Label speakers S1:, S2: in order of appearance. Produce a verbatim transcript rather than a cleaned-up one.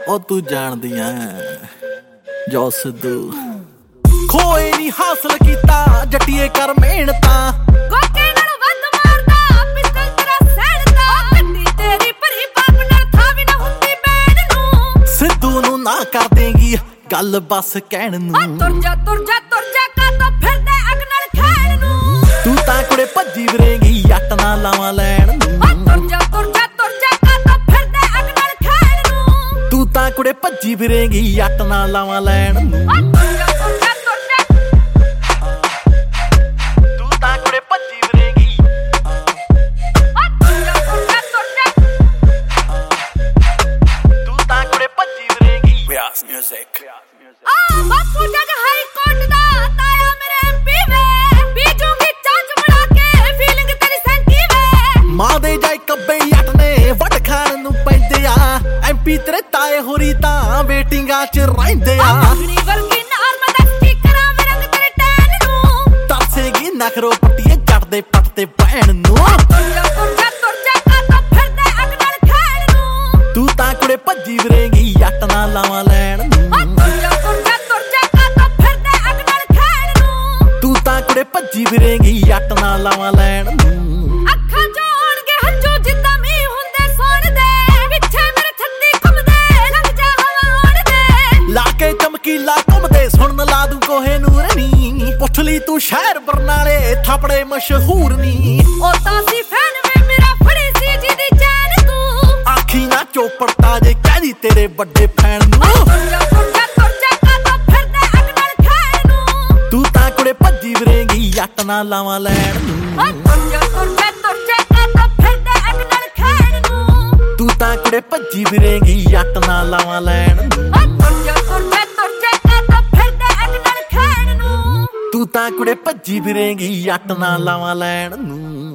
S1: ਉਹ ਤੂੰ ਜਾਣਦੀ ਐ ਜੋ ਸਿੱਧੂ ਖੋਏ ਨਹੀਂ ਹਾਸਲ ਕੀਤਾ ਜੱਟੀਏ ਕਰ ਮਿਹਨਤਾਂ
S2: ਕੋਕੇ ਨਾਲੋਂ ਵੱਧ ਮਾਰਦਾ ਪਿਸਟਲ ਤੇਰਾ ਸੈਣਦਾ ਗੱਡੀ ਤੇਰੀ ਭਰੀ ਬਾਪ ਨਾਲ ਥਾਂ ਵੀ ਨਾ ਹੁੰਦੀ ਬੈਣ ਨੂੰ
S1: ਸਿੱਧੂ ਨੂੰ ਨਾ ਕਰ ਦੇਂਗੀ ਗੱਲ ਬਸ ਕਹਿਣ ਨੂੰ
S2: ਤੁਰ ਜਾ ਤੁਰ ਜਾ ਤੁਰ ਜਾ ਕਾ ਤੋਂ ਫਿਰਦਾ ਅੱਗ ਨਾਲ ਖੈਣ ਨੂੰ
S1: ਤੂੰ ਤਾਂ ਕੁੜੇ ਭੱਜੀ ਫਿਰੇਂਗੀ ਜੱਟ ਨਾ ਲਾਵਾਂ ਲੈਣ ਨੂੰ
S2: ਤੁਰ ਜਾ ਤੁਰ ਜਾ ਤੁਰ ਜਾ ਕਾ ਤੋਂ ਫਿਰਦਾ ਅੱਗ ਨਾਲ ਖੈਣ ਨੂੰ
S1: ਤੂੰ ਤਾਂ ਕੁੜੇ ਭੱਜੀ ਫਿਰੇਂਗੀ ਜੱਟ ਨਾ ਲਾਵਾਂ ਲੈਣ ਨੂੰ
S2: ਤੁਰ ਜਾ ਤੁਰ ਜਾ ਤੁਰ ਜਾ
S1: ਤੂੰ ਤਾਂ ਕੁੜੇ ਭੱਜੀ ਫਿਰੇਂਗੀ
S2: ਤੁਰ ਜਾ ਤੁਰ ਜਾ ਤੁਰ ਜਾ
S1: ਤੂੰ ਤਾਂ ਕੁੜੇ ਭੱਜੀ ਫਿਰੇਂਗੀ ਬਿਆਸ ਮਿਊਜ਼ਿਕ
S2: ਆ ਬਾਪੂ ਜੱਜ ਹਾਈ ਕੋਰਟ ਦਾ ਤਾਇਆ ਮੇਰੇ ਐਮਪੀ ਵੇ ਬੀਜੂਗੀ ਚਾਂਚ ਬਣਾ ਕੇ ਫੀਲਿੰਗ ਤੇਰੀ ਸੈਂਟੀ ਵੇ
S1: ਮਾਂ ਦੇ ਜਾਈ ਕੱਬੇ ਜੱਟ ਨੇ ਵੱਢ ਖਾਣ ਨੂੰ ਪੈਂਦੇ ਆ ਐਮਪੀ ਤੇਰੇ ਤਾਏ ਹੋਰੀ ਤਾਂ ਵੇਟਿੰਗਾਂ 'ਚ ਰਹਿੰਦੇ ਆ
S2: ਆਪਣੀ ਵਰਗੀ ਨਾਰ ਮੈਂ ਦਾ ਸਟੀਕਰਾਂ ਵੇ ਰੰਗ ਤੇਰੇ ਟੈਨ ਨੂੰ
S1: ਤਰਸੇਗੀ ਨਖਰੋ ਪੱਟੀਏ ਜੱਟ ਦੇ ਪੱਟ ਤੇ ਭੈਣ ਨੂੰ
S2: ਤੁਰ ਜਾ ਤੁਰ ਜਾ ਤੁਰ ਜਾ ਕਾ ਤੋਂ ਫਿਰਦਾ ਅੱਗ ਨਾਲ ਖੈਣ ਨੂੰ
S1: ਤੂੰ ਤਾਂ ਕੁੜੇ ਭੱਜੀ ਫਿਰੇਂਗੀ ਜੱਟ ਨਾ ਲਾਵਾਂ ਲੈਣ ਨੂੰ
S2: ਤੁਰ ਜਾ ਤੁਰ ਜਾ ਤੁਰ ਜਾ ਕਾ ਤੋਂ ਫਿਰਦਾ ਅੱਗ ਨਾਲ ਖੈਣ ਨੂੰ
S1: ਤੂੰ ਤਾਂ ਕੁੜੇ ਭੱਜੀ ਫਿਰੇਂਗੀ ਜੱਟ ਨਾ ਲਾਵਾਂ ਲੈਣ ਨੂੰ
S2: ਅੱਖਾਂ ਚੋਂ ਆਉਣਗੇ ਹੰਝੂ ਜਿੱਦਾਂ ਮੀਂਹ ਹੁੰਦੇ ਸੋਣ ਦੇ ਪਿੱਛੇ ਮੇਰੇ ਛੱਤੀ ਘੁੰਮਦੇ ਲੰਘ ਜਾ ਹਵਾ ਆਉਣ ਦੇ
S1: ਲਾ ਕੇ ਚਮਕੀਲਾ ਘੁੰਮਦੇ ਸੁਣਨ ਲਾ ਦੂੰ ਕੋਹੇ ਨੂਰ ਨੀ ਪੁੱਛ ਲਈ ਤੂੰ ਸ਼ਹਿਰ ਬਰਨਾਲੇ ਥਾਪੜੇ ਮਸ਼ਹੂਰ ਨੀ
S2: ਉਹ ਤਾਂ ਸੀ ਫੈਨ ਵੇ ਮੇਰਾ ਫੜੀ ਸੀ ਜਿਹਦੀ ਚੈਨ ਤੂੰ
S1: ਆਖੀ ਨਾ ਚੋਪੜਤਾ ਜੇ ਕਹਿਦੀ ਤੇਰੇ ਵੱਡੇ ਫੈਨ ਨੂੰ
S2: ਤੁਰ ਜਾ ਤੁਰ ਜਾ ਤੁਰ ਜਾ ਕਾ ਤੋਂ ਫਿਰਦਾ ਅੱਗ ਨਾਲ ਖੈਣ ਨੂੰ
S1: ਤੂੰ ਤਾਂ ਕੁੜੇ ਭੱਜੀ ਫਿਰੇਂਗੀ ਜੱਟ ਨਾ ਲਾਵਾਂ ਲੈਣ ਨੂੰ
S2: ਤੁਰ ਜਾ ਤੁਰ ਜਾ ਤੁਰ ਜਾ ਕਾ ਤੋਂ ਫਿਰਦਾ ਅੱਗ ਨਾਲ ਖੈਣ ਨੂੰ
S1: ਤੂੰ ਤਾਂ ਕੁੜੇ ਭੱਜੀ ਫਿਰੇਂਗੀ ਜੱਟ ਨਾ ਲਾਵਾਂ ਲੈਣ ਨੂੰ
S2: ਤੁਰ ਜਾ ਤੁਰ ਜਾ ਤੁਰ ਜਾ ਕਾ ਤੋਂ ਫਿਰਦਾ ਅੱਗ ਨਾਲ ਖੈਣ ਨੂੰ
S1: ਤੂੰ ਤਾਂ ਕੁੜੇ ਭੱਜੀ ਫਿਰੇਂਗੀ ਜੱਟ ਨਾ ਲਾਵਾਂ ਲੈਣ ਨੂੰ